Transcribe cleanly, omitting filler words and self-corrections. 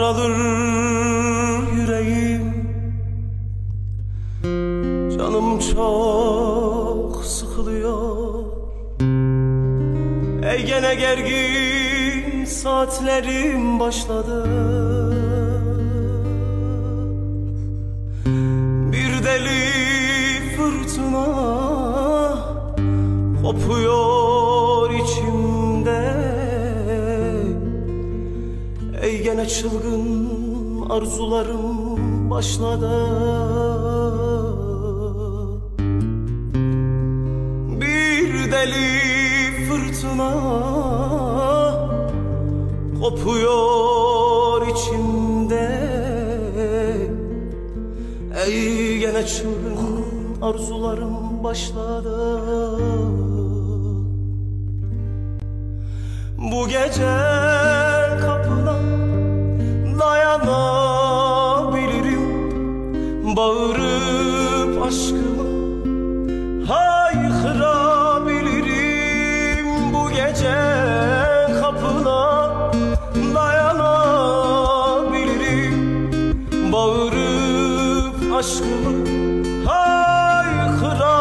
daralır yüreğim, canım çok sıkılıyor. Ey gene gergin saatlerim başladı. Bir deli fırtına kopuyor içimde. Ey gene çılgın arzularım başladı. Bir deli fırtına kopuyor içimde. Ey gene çılgın arzularım başladı. Bu gece kapına dayanabilirim, bağırıp aşkımı haykırabilirim. Bu gece kapına dayanabilirim, bağırıp aşkımı haykırabilirim.